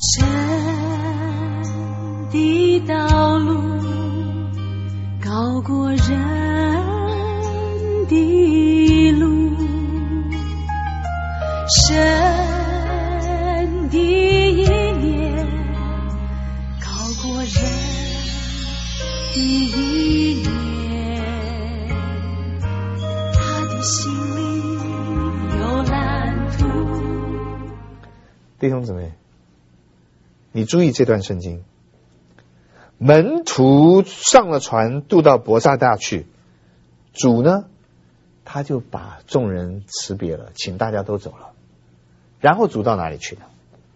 神的道路高过人的路，神的意念高过人的意念，他的心里有蓝图。 弟兄姊妹，你注意这段圣经，门徒上了船渡到伯萨大去，主呢他就把众人辞别了，请大家都走了。然后主到哪里去呢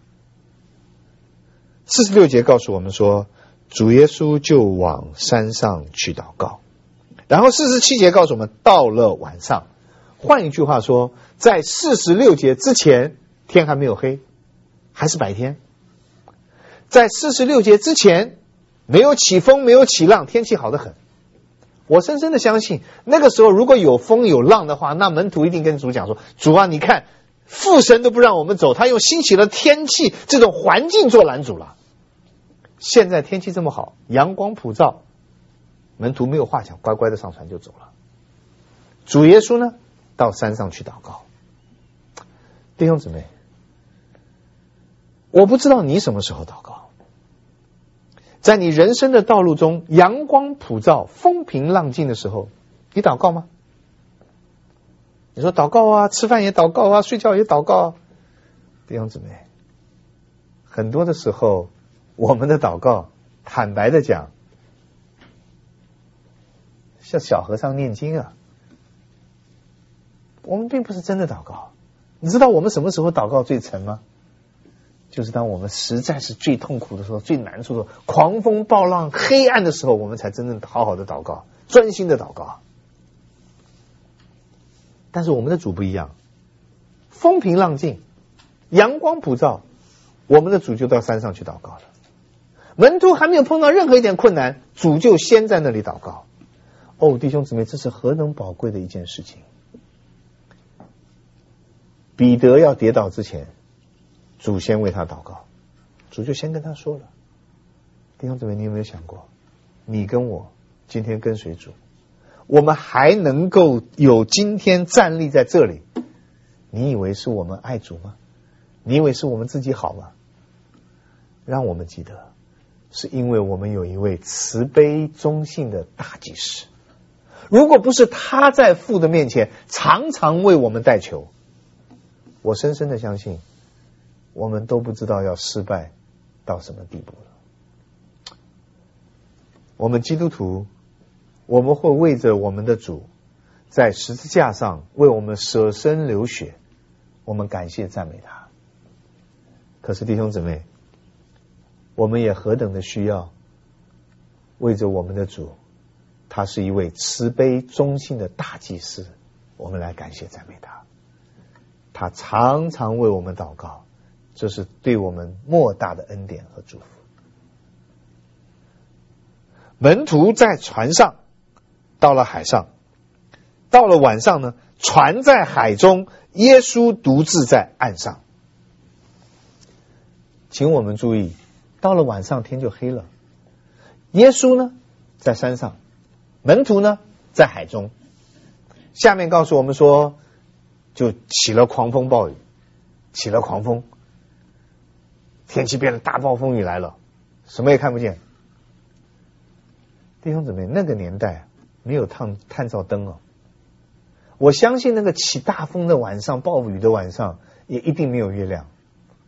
？46节告诉我们说，主耶稣就往山上去祷告。然后47节告诉我们，到了晚上。换一句话说，在46节之前天还没有黑，还是白天。在46节之前没有起风，没有起浪，天气好得很。我深深的相信，那个时候如果有风有浪的话，那门徒一定跟主讲说，主啊，你看父神都不让我们走，他用兴起了天气这种环境做拦阻了。现在天气这么好，阳光普照，门徒没有话讲，乖乖的上船就走了。主耶稣呢到山上去祷告。弟兄姊妹，我不知道你什么时候祷告，在你人生的道路中，阳光普照，风平浪静的时候，你祷告吗？你说祷告啊，吃饭也祷告啊，睡觉也祷告啊。弟兄姊妹，很多的时候我们的祷告，坦白的讲，像小和尚念经啊，我们并不是真的祷告。你知道我们什么时候祷告最沉吗？就是当我们实在是最痛苦的时候，最难处的时候，狂风暴浪黑暗的时候，我们才真正好好的祷告，专心的祷告。但是我们的主不一样，风平浪静，阳光普照，我们的主就到山上去祷告了。门徒还没有碰到任何一点困难，主就先在那里祷告。哦，弟兄姊妹，这是何等宝贵的一件事情。彼得要跌倒之前，主先为他祷告，主就先跟他说了。弟兄姊妹，你有没有想过，你跟我今天跟随主，我们还能够有今天站立在这里，你以为是我们爱主吗？你以为是我们自己好吗？让我们记得，是因为我们有一位慈悲忠信的大祭司，如果不是他在父的面前常常为我们代求，我深深的相信我们都不知道要失败到什么地步了。我们基督徒，我们会为着我们的主在十字架上为我们舍身流血，我们感谢赞美他。可是弟兄姊妹，我们也何等的需要为着我们的主，他是一位慈悲忠信的大祭司，我们来感谢赞美他。他常常为我们祷告，这是对我们莫大的恩典和祝福。门徒在船上，到了海上，到了晚上呢，船在海中，耶稣独自在岸上。请我们注意，到了晚上天就黑了，耶稣呢在山上，门徒呢在海中。下面告诉我们说，就起了狂风暴雨，起了狂风，天气变得大暴风雨来了，什么也看不见。弟兄姊妹，那个年代没有探照灯哦，我相信那个起大风的晚上，暴雨的晚上，也一定没有月亮。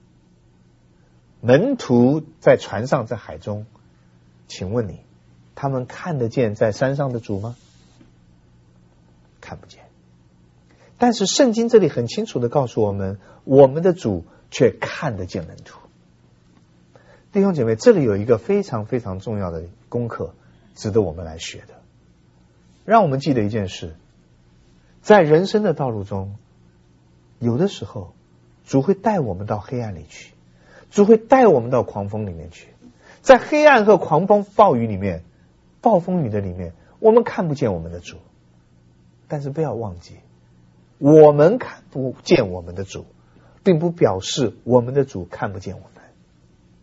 门徒在船上，在海中，请问你，他们看得见在山上的主吗？看不见。但是圣经这里很清楚地告诉我们，我们的主却看得见门徒。弟兄姐妹，这里有一个非常非常重要的功课，值得我们来学的。让我们记得一件事，在人生的道路中，有的时候主会带我们到黑暗里去，主会带我们到狂风里面去。在黑暗和狂风暴雨里面，暴风雨的里面，我们看不见我们的主。但是不要忘记，我们看不见我们的主，并不表示我们的主看不见我们。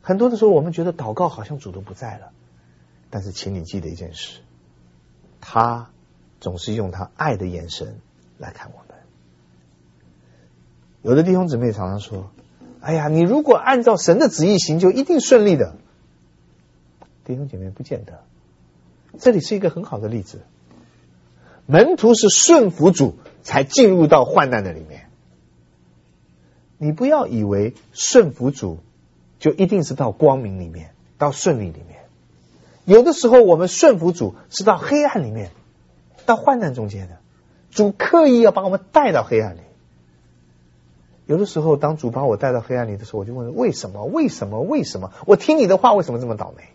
很多的时候我们觉得祷告好像主都不在了，但是请你记得一件事，他总是用他爱的眼神来看我们。有的弟兄姊妹常常说，哎呀，你如果按照神的旨意行，就一定顺利的。弟兄姐妹，不见得。这里是一个很好的例子，门徒是顺服主才进入到患难的里面。你不要以为顺服主就一定是到光明里面，到顺利里面。有的时候我们顺服主是到黑暗里面，到患难中间的。主刻意要把我们带到黑暗里。有的时候当主把我带到黑暗里的时候，我就问为什么？为什么？为什么？我听你的话为什么这么倒霉？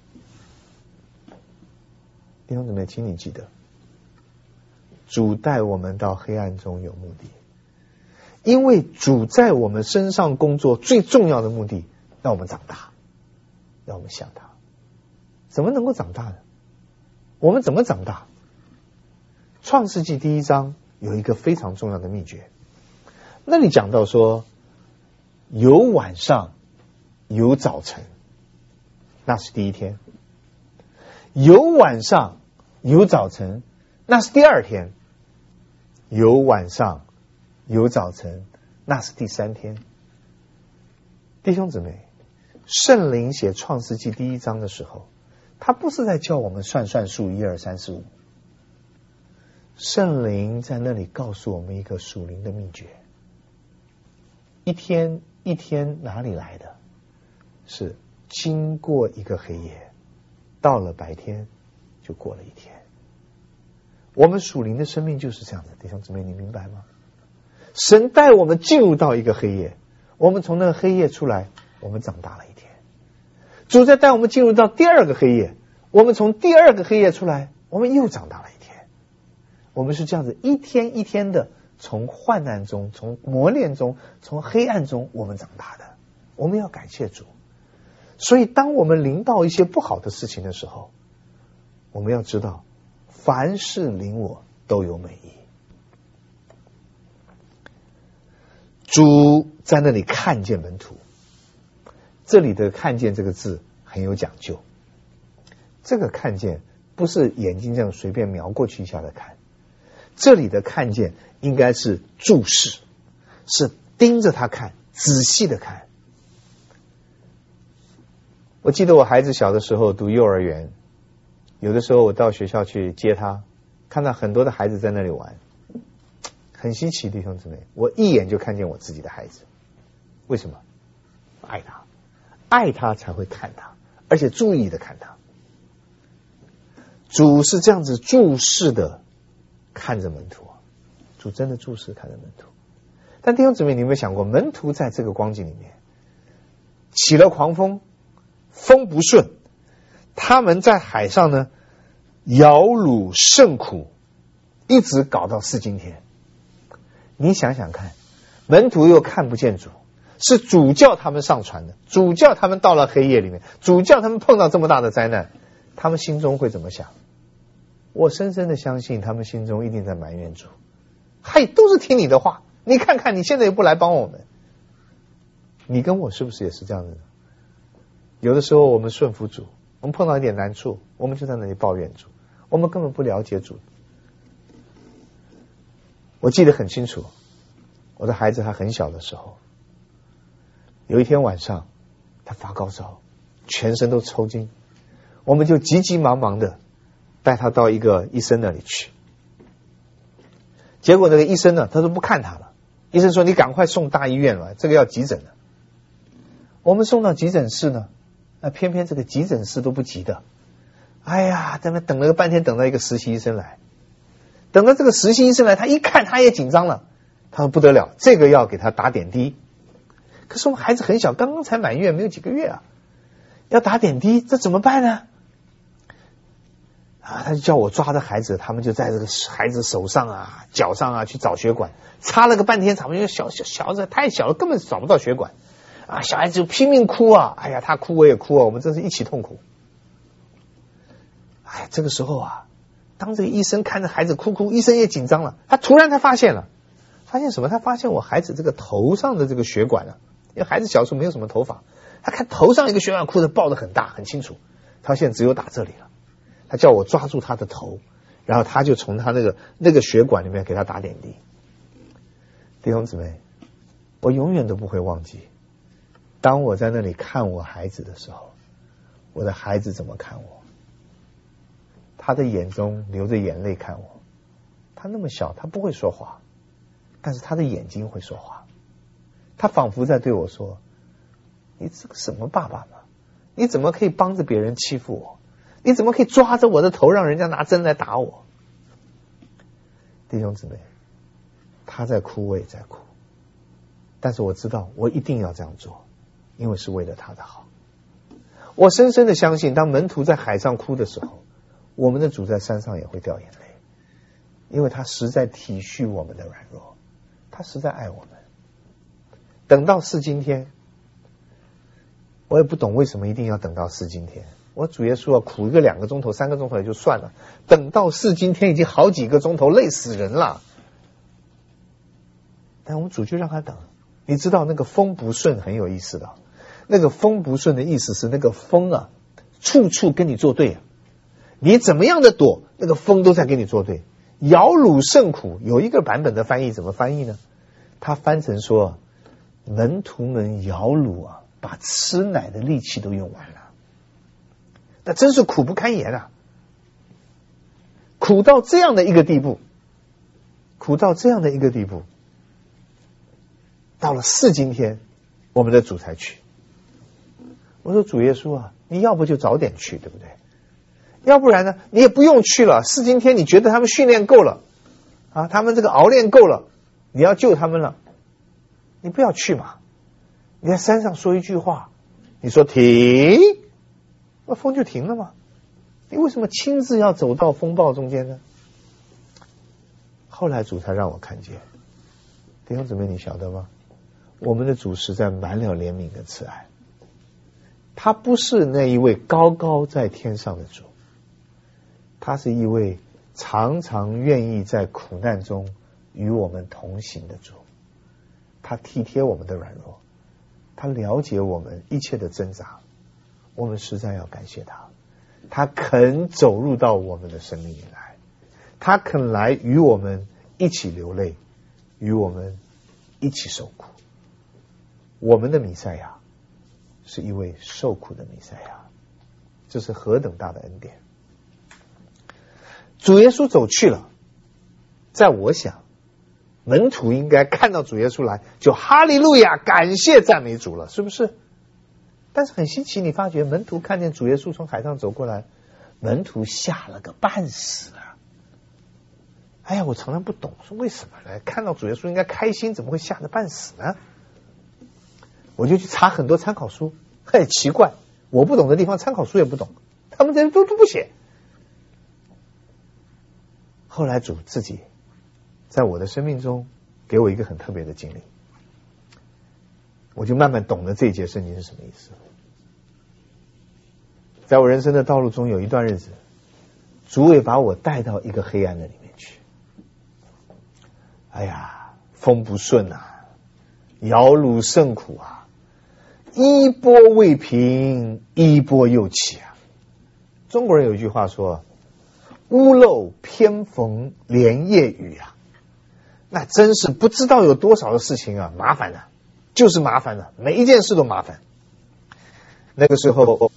弟兄姊妹，请你记得，主带我们到黑暗中有目的，因为主在我们身上工作最重要的目的，让我们长大，让我们像他。怎么能够长大呢？我们怎么长大？创世纪第1章有一个非常重要的秘诀，那里讲到说，有晚上，有早晨，那是第一天；有晚上，有早晨，那是第2天；有晚上，有早晨，那是第3天。弟兄姊妹，圣灵写创世纪第1章的时候，他不是在叫我们算数1、2、3、4、5，圣灵在那里告诉我们一个属灵的秘诀。一天一天哪里来的？是经过一个黑夜，到了白天就过了一天。我们属灵的生命就是这样的，弟兄姊妹，你明白吗？神带我们进入到一个黑夜，我们从那个黑夜出来，我们长大了一天。主再带我们进入到第2个黑夜，我们从第2个黑夜出来，我们又长大了一天。我们是这样子一天一天的从患难中，从磨练中，从黑暗中我们长大的。我们要感谢主。所以当我们临到一些不好的事情的时候，我们要知道凡事临我都有美意。主在那里看见门徒，这里的看见这个字很有讲究。这个看见不是眼睛这样随便瞄过去一下的看，这里的看见应该是注视，是盯着他看，仔细的看。我记得我孩子小的时候读幼儿园，有的时候我到学校去接他，看到很多的孩子在那里玩，很稀奇，弟兄姊妹，我一眼就看见我自己的孩子。为什么？爱他，爱他才会看他，而且注意的看他。主是这样子注视的看着门徒，主真的注视看着门徒。但弟兄姊妹，你有没有想过，门徒在这个光景里面起了狂风，风不顺，他们在海上呢摇橹甚苦，一直搞到4今天。你想想看，门徒又看不见主，是主叫他们上船的，主叫他们到了黑夜里面，主叫他们碰到这么大的灾难，他们心中会怎么想？我深深的相信他们心中一定在埋怨主，嗨，都是听你的话，你看看你现在又不来帮我们。你跟我是不是也是这样的？有的时候我们顺服主，我们碰到一点难处，我们就在那里抱怨主，我们根本不了解主。我记得很清楚，我的孩子还很小的时候，有一天晚上他发高烧，全身都抽筋，我们就急急忙忙的带他到一个医生那里去。结果那个医生呢，他说不看他了，医生说你赶快送大医院了，这个要急诊了。我们送到急诊室呢，那偏偏这个急诊室都不急的，哎呀，在那等了个半天，等到一个实习医生来。等到这个实习医生来，他一看他也紧张了，他说不得了，这个要给他打点滴。可是我们孩子很小，刚刚才满月，没有几个月啊，要打点滴，这怎么办呢？他就叫我抓着孩子，他们就在这个孩子手上啊、脚上啊去找血管，擦了个半天，咱们因为小子太小了，根本找不到血管啊，小孩子就拼命哭啊，哎呀，他哭我也哭啊，我们真是一起痛苦。哎，这个时候啊，当这个医生看着孩子哭，医生也紧张了，他突然发现了，发现什么？他发现我孩子这个头上的这个血管啊，因为孩子小时候没有什么头发， 他看头上一个血管哭的抱得很大很清楚，他现在只有打这里了，他叫我抓住他的头，然后他就从他那个血管里面给他打点滴。弟兄姊妹，我永远都不会忘记，当我在那里看我孩子的时候，我的孩子怎么看我，他的眼中流着眼泪看我，他那么小，他不会说话，但是他的眼睛会说话，他仿佛在对我说，你这个什么爸爸嘛，你怎么可以帮着别人欺负我，你怎么可以抓着我的头让人家拿针来打我。弟兄姊妹，他在哭我也在哭，但是我知道我一定要这样做，因为是为了他的好。我深深的相信，当门徒在海上哭的时候，我们的主在山上也会掉眼泪，因为他实在体恤我们的软弱，他实在爱我们。等到是今天，我也不懂为什么一定要等到是今天。我主耶稣苦一个2个钟头3个钟头也就算了，等到是今天已经好几个钟头，累死人了。但我们主就让他等。你知道那个风不顺很有意思的，那个风不顺的意思是那个风啊，处处跟你作对啊，你怎么样的躲，那个风都在跟你作对。摇橹甚苦，有一个版本的翻译怎么翻译呢？他翻成说，门徒们摇橹啊，把吃奶的力气都用完了，那真是苦不堪言啊！苦到这样的一个地步，苦到这样的一个地步，到了是今天，我们的主才去。我说主耶稣啊，你要不就早点去，对不对？要不然呢，你也不用去了。是今天你觉得他们训练够了啊，他们这个熬练够了，你要救他们了，你不要去嘛。你在山上说一句话，你说停，那风就停了嘛。你为什么亲自要走到风暴中间呢？后来主才让我看见，弟兄姊妹，你晓得吗？我们的主实在满了怜悯跟慈爱，他不是那一位高高在天上的主，他是一位常常愿意在苦难中与我们同行的主。他体贴我们的软弱，他了解我们一切的挣扎，我们实在要感谢他。他肯走入到我们的生命里来，他肯来与我们一起流泪，与我们一起受苦。我们的弥赛亚是一位受苦的弥赛亚，这是何等大的恩典。主耶稣走去了，在我想门徒应该看到主耶稣来就哈利路亚，感谢赞美主了，是不是？但是很稀奇，你发觉门徒看见主耶稣从海上走过来，门徒吓了个半死啊！哎呀，我从来不懂，说为什么呢？看到主耶稣应该开心，怎么会吓得半死呢？我就去查很多参考书，很奇怪，我不懂的地方参考书也不懂，他们这都不写。后来主自己在我的生命中给我一个很特别的经历，我就慢慢懂了这一节圣经是什么意思。在我人生的道路中有一段日子，主也把我带到一个黑暗的里面去。哎呀，风不顺啊，摇橹甚苦啊，一波未平，一波又起啊。中国人有一句话说，屋漏偏逢连夜雨啊，那真是不知道有多少的事情啊，麻烦了，就是麻烦了，每一件事都麻烦。那个时候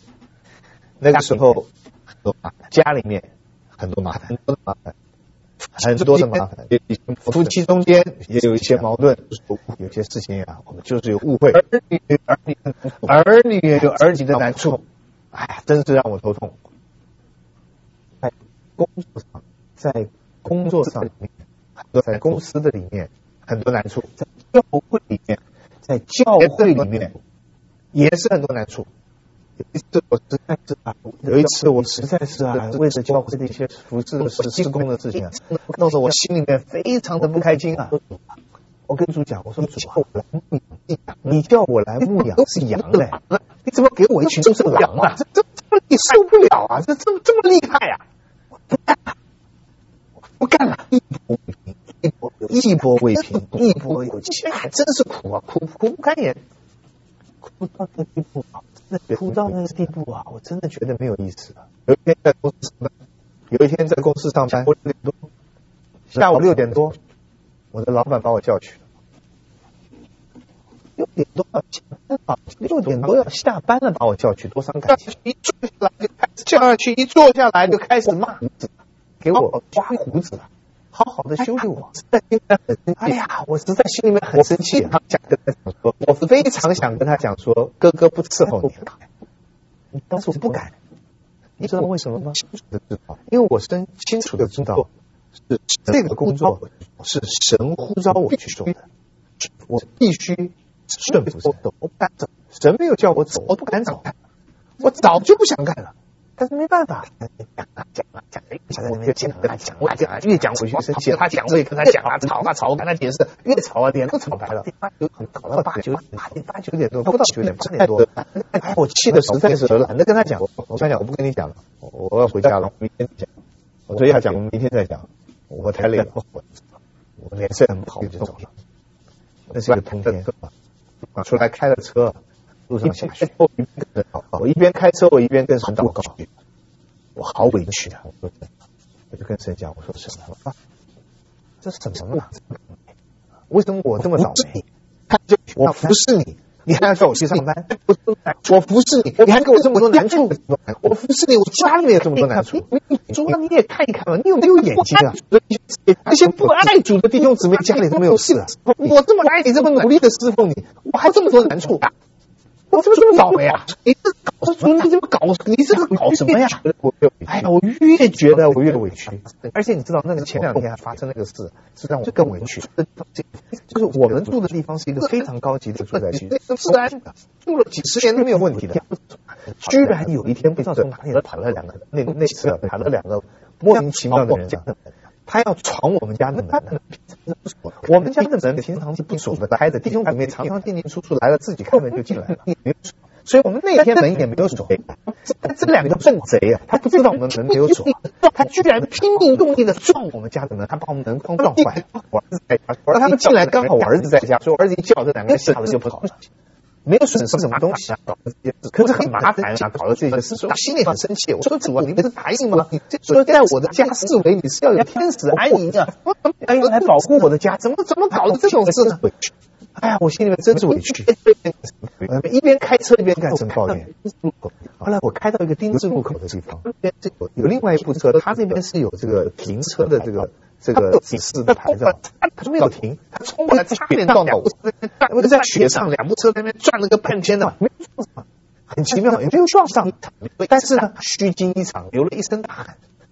家里面很多麻烦，很多的麻烦，夫妻中间也有一些矛盾，有些事情啊，我们就是有误会，儿女也有儿女的难处，哎呀，真是让我头痛。在工作上里面，在公司的里面很多难处，在教会里面也是很多难处。有一次我实在是为了教会的一些服侍的施工的事情啊，弄得我心里面非常的不开心啊。我跟主讲，我说主啊，你叫我来牧养是羊嘞，你怎么给我一群都是狼啊？这你受不了啊！这么厉害啊！不干了，一波未平，一波又起，还真是苦啊，苦不堪言，苦枯燥那个地步啊，真的枯燥那个地步啊，我真的觉得没有意思了。有一天在公司上班，6点多，下午6点多，我的老板把我叫去了。6点多要下班了，6点多要下班了，把我叫去，多伤感情！一坐下来就开始叫下去，一坐下来就开始骂胡子，给我刮胡子了。好好的修理我，哎呀，我实在心里面很生气啊！想跟他讲说，我非常想跟他讲说，哥哥不伺候你，但是我不敢。你知道为什么吗？因为我清楚的知道，是这个工作是神呼召我去做的，我必须顺服神，我不敢走。神没有叫我走，我不敢走，我早就不想干了。但是没办法，讲，越讲回去生气，他讲我也跟他讲啊，吵，跟他解释，越吵啊，脸都吵白了。搞到8、9点多，不到9点8点多，哎，我气的实在是懒得跟他讲。我跟他讲，我不跟你讲了，我要回家了，明天讲。我对他讲，我们明天再讲。我太累了，我脸色很不好，就走了。那是一个冬天，出来开了车。路上下雪，我一边开车，我一边跟神祷告，我好委屈啊！我就跟神讲，我说神啊，这是什么？为什么我这么倒霉？我服侍你，你还要叫我去上班？我服侍你，你还给我这么多难处？我服侍你，我家里面有这么多难处。主啊，你也看一看吧，你有没有眼睛啊？那些不爱主的弟兄姊妹家里都没有事啊！我这么爱你，这么努力的侍奉你，我还这么多难处。我怎么这么倒霉啊？你这搞什么？你这个搞什么呀？哎呀，我越觉得我越委屈。而且你知道，那个前2天还发生那个事，是让我更委屈。就是我们住的地方是一个非常高级的住宅区，治安住了几10年都没有问题的。居然有一天不知道从哪里跑了2个，那次跑了2个莫名其妙的人，他要闯我们家的门。我们家的门平常是不锁的，开的，弟兄姊妹常常进进出出，来了自己开门就进来了，所以我们那天门也没有锁。这2个笨贼啊，他不知道我们门没有锁，他居然拼命用力的撞我们家的门，他把我们门框撞坏。我儿子在家，而他们进来刚好我儿子在家，所以我儿子一叫，这2个人吓得就跑了。没有损失什么东西啊，可是很麻烦啊，搞了这些事，我心里很生气。我说主啊，你不是答应吗？说在我的家视为你是要有天使安营啊，来保护我的家，怎么搞的这种事呢？哎呀，我心里面真是委屈。一边开车一边跟神抱怨。后来我开到一个丁字路口的地方，有另外一部车，他那边是有这个停车的这个指示的牌照，他没有停，他冲过来差点撞到我。我就在雪上，2部车在那边转了个半天呢，没撞上，很奇妙，也没有撞上。但是呢，虚惊一场，流了一身大汗。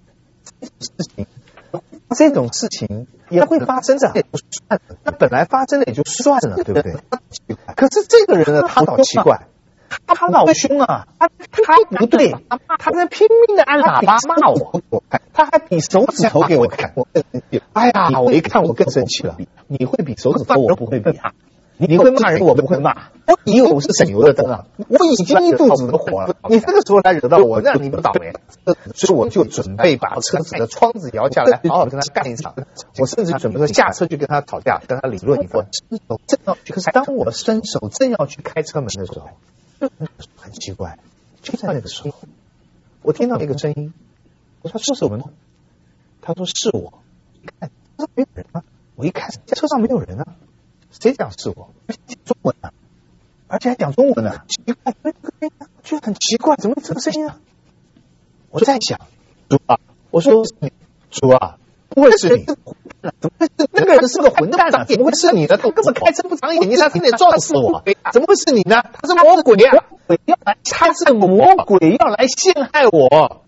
这种事情也会发生的，那本来发生了也就算了，对不对？可是这个人呢，他老奇怪，他老凶啊，他不对，他在拼命的按喇叭骂我，他还比手指头给我看，哎呀，我一看我更生气了。你会比手指头，我不会比啊。你会骂人，我不会骂。我以为我是省油的灯啊！我已经一肚子的火了，你这个时候来惹到我，让你不倒霉。所以我就准备把车子的窗子摇下来，好好跟他干一场。我甚至准备说下车去跟他吵架，跟他理论一番。可是当我伸手正要去开车门的时候，很奇怪，就在那个时候，我听到一个声音，我说：“这是我们。”他说：“是我。”一看，没有人啊！我一看，车上没有人啊。谁讲是我？讲中文啊，而且还讲中文呢，奇怪，就很奇怪，怎么这个声音啊？我在想，主啊，我说主啊，不会是你？怎么会是那个人是个混蛋啊？怎么会是你呢？他根本开车不长眼睛，他差点撞死我，怎么会是你呢？他是魔鬼啊！他是魔鬼要来陷害我。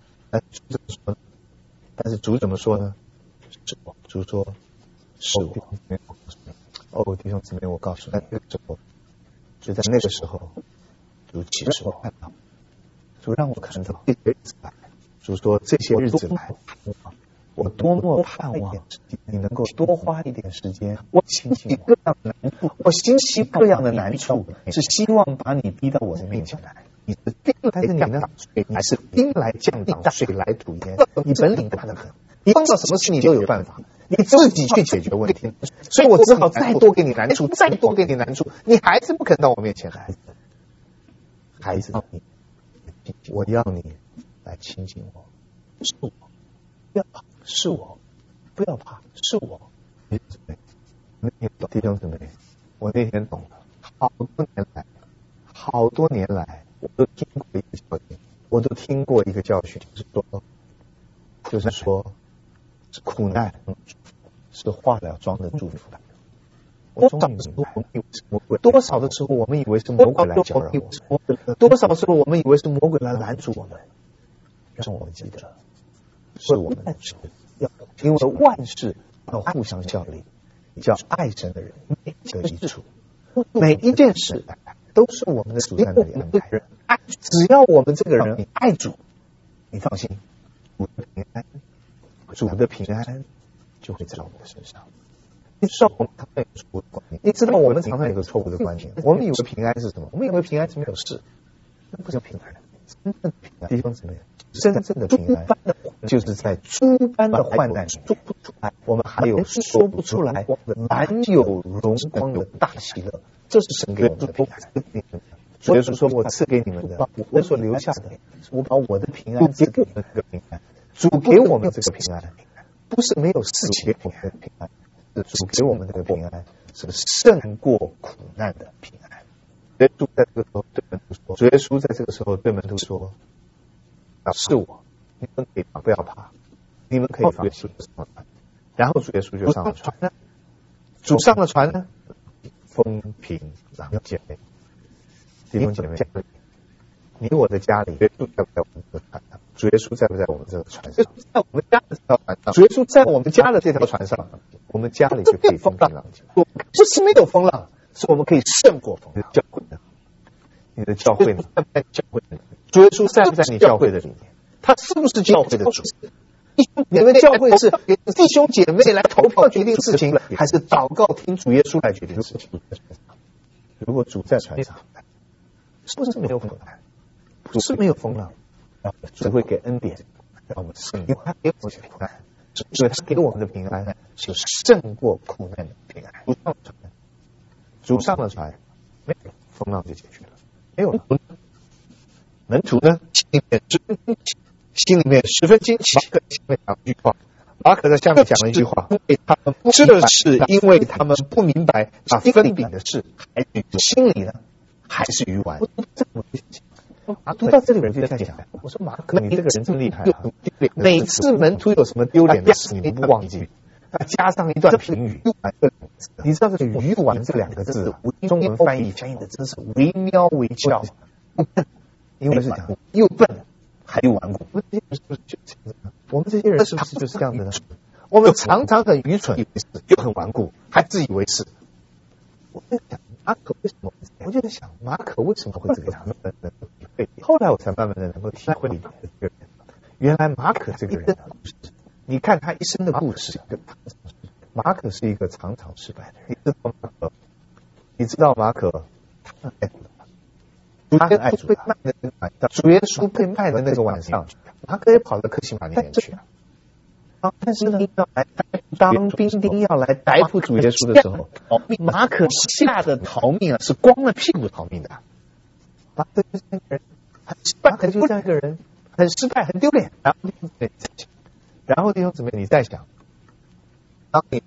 但是主怎么说呢？是我，主说是我。哦，弟兄姊妹，我告诉你，就在那个时候，主启示我看到，主让我看到这些日子来，主说这些日子来，我多么盼望你能够多花一点时间，我兴起各样的难处，我兴起各样的难处，是希望把你逼到我的面前来。你是兵来降挡水，你是兵来降挡水来土掩，你本领大得很，你碰到什么事你都有办法。你自己去解决问题，所以我只好再多给你难处，再多给你难处，你还是不肯到我面前来。 孩子，我要你来亲近我，是我，不要怕，是我，不要怕，是我。弟兄姊妹，我那天懂了，好多年来，我都听过一个教训，就是说，苦难是化了妆的祝福。我终于明白，多少的时候我们以为是魔鬼来搅扰我们，多少时候我们以为是魔鬼来拦阻我们，让我们记得，是我们要因为万事要互相效力，叫爱神的人得益处。每一件事都是我们的主在那里安排。只要我们这个人爱主，你放心，主的平安就会在我们的身上。你知道我们常常有个错误的观念，我们以为平安是什么？我们以为平安是没有事，那不叫平安。真正的平安，弟兄姊妹，真正的平安就是在诸般的患难中，我们还有说不出来满有荣光的大喜乐，这是神给我们的平安。主耶稣说：“我赐给你们的，我所留下的，我把我的平安赐给你们这个平安。主给我们这个平安，不是没有事情给我们的平安。”主给我们这个平安是胜过苦难的平安。主耶稣在这个时候对门徒说：“是我，你们可以不要怕，你们可以放心。”然后主耶稣就上了船了。主上了船呢，风平浪静。弟兄姐妹，你我的家里主耶稣在不在我们这个船上？在我们家的这条船上。主耶稣在我们家的这条船上，我们家里就可以风平浪静。不是没有风浪，是我们可以胜过风浪。教会呢？你的教会呢？主耶稣在不在你教会的里面？他是不是教会的主？你们教会是弟兄姐妹来投票决定事情，还是祷告听主耶稣来决定事情？如果主在船上，是不是没有风浪？不是没有风浪，只会给恩典，让我们胜过。他给我们平安，所以他给我们的平安是胜过苦难的平安。主上了船，没有风浪就解决了，没有了。门徒呢，心里面十分惊奇。马可在下面讲了一句话：这是因为他们不明白那分饼的事，心里呢还是愚顽。读到这里我就在想，我说马可你这个人真厉害啊！每次门徒有什么丢脸的事，你不忘记，加上一段评语。你知道这个愚顽这两个字，中文翻译的真是惟妙惟肖。因为是讲又笨还又顽固。我们这些人是不是就是这样的呢？我们常常很愚蠢，又很顽固，还自以为是。我在想马可为什么？我就在想马可为什么会这个样子？后来我才慢慢的能够体会这个人。原来马可这个人，你看他一生的故事，马可是一个常常失败的人。你知道马可，他很爱主的。主耶稣被卖的那个晚上，马可也跑到客西马尼园去了。但是呢，当兵丁要来逮捕主耶稣的时候，马可吓得逃命啊，是光了屁股逃命的。马可就这样一个人，很失败，很丢脸。然后弟兄姊妹，你再想，当年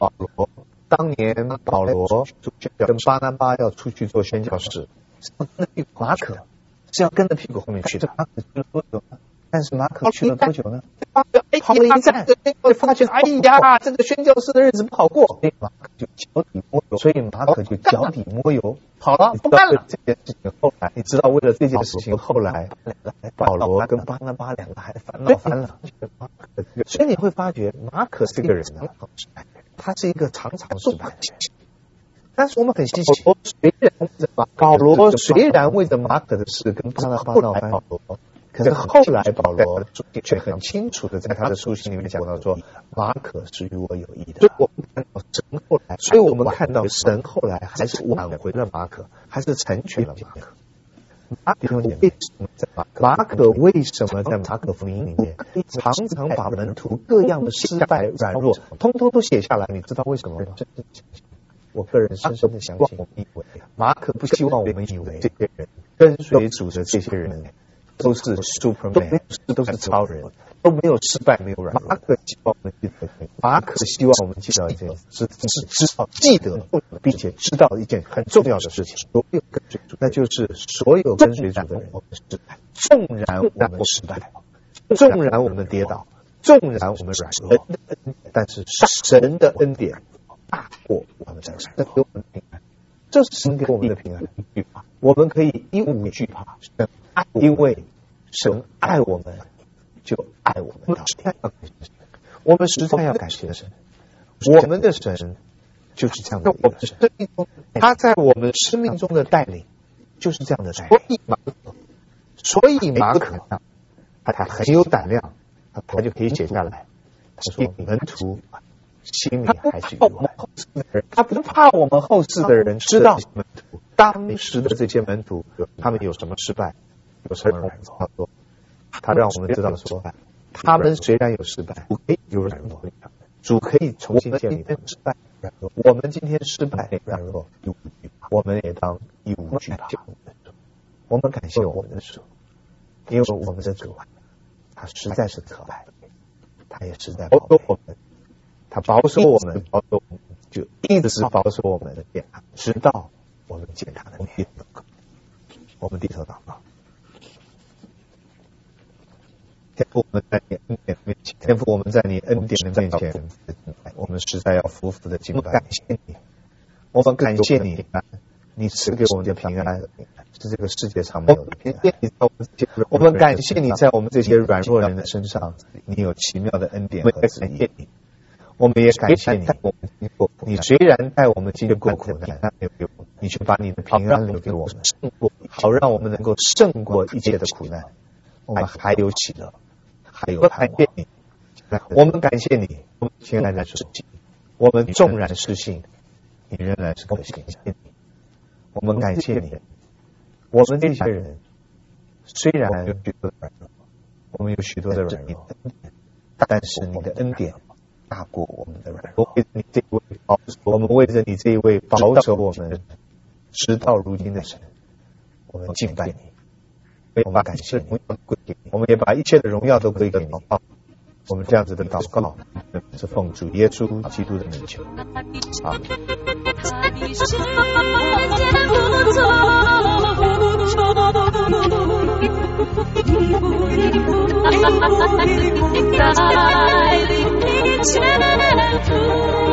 保罗跟巴拿巴要出去做宣教士，马可是要跟着屁股后面去的。但是马可去了多久呢？跑了一站，发觉哎呀，这个宣教士的日子不好过，马可就脚底摸油，所以马可就脚底摸油跑了，不干了。这件事情后来，你知道为了这件事情，后来保罗跟巴拿巴两个还闹翻了。所以你会发觉马可这个人呢，他是一个常常失败的人。但是我们很稀奇，保罗虽然为着马可的事跟巴拿巴闹翻，可是后来保罗却很清楚的在他的书信里面讲到说，马可是与我有益的。所以我们看到神后来还是挽回了马可，还是成全了马可。马可为什么在马可福音里面常常把门徒各样的失败软弱通通都写下来？你知道为什么吗？我个人深深的相信，马可不希望我们以为这些人跟随主的这些人都是 Superman， 都是超人，都没有失败，没有软弱。马可希望我们记得一件事，记得并且知道一件很重要的事情，那就是所有跟随主的人，纵然我们失败，纵然我们跌倒，纵然我们软弱，但是神的恩典大过我们的软弱。这是神给我们的平安，我们可以一无惧怕，因为神爱我们，就爱我们到底。我们实在要感谢神，我们的神就是这样的一个神，他在我们生命中的带领就是这样的带领。所以马可他很有胆量，他就可以写下来，他说门徒心里还是有爱，他不怕我们后世的人知道当时的这些门徒他们有什么失败，有什么软弱。他让我们知道说，他们虽然有失败，有软弱，主可以重新建立他们失败。我们今天失败软弱，我们也当一无惧怕。我们感谢我们的主，因为我们的主他实在是可爱，他也实在保守我们，他保守我们，就一直保守我们，直到我们见他的面。我们低头祷告。天父，我们在你恩典面前，天父，我们在你恩典的面前，我们实在要服服的敬拜。感谢你，我们感谢你，你赐给我们的平安是这个世界上没有的平安。我们感谢你在我们这些软弱人的身上，你有奇妙的恩典和旨意。我们也感谢你，你虽然带我们经过苦难，你却把你的平安留给我们，好让我们能够胜过一切的苦难。我们还有喜乐，还有盼望。我们感谢你，亲爱的主，我们纵然失信，你仍然是可信的。我们感谢你，我们这些人虽然我们有许多的软弱，但是你的恩典大过我们的软弱。我们为着你这一位保守我们直到如今的神，我们敬拜你。我们感谢你，我们也把一切的荣耀都归给你。我们这样子的祷告是奉主耶稣基督的名求。阿们。 带领你前途。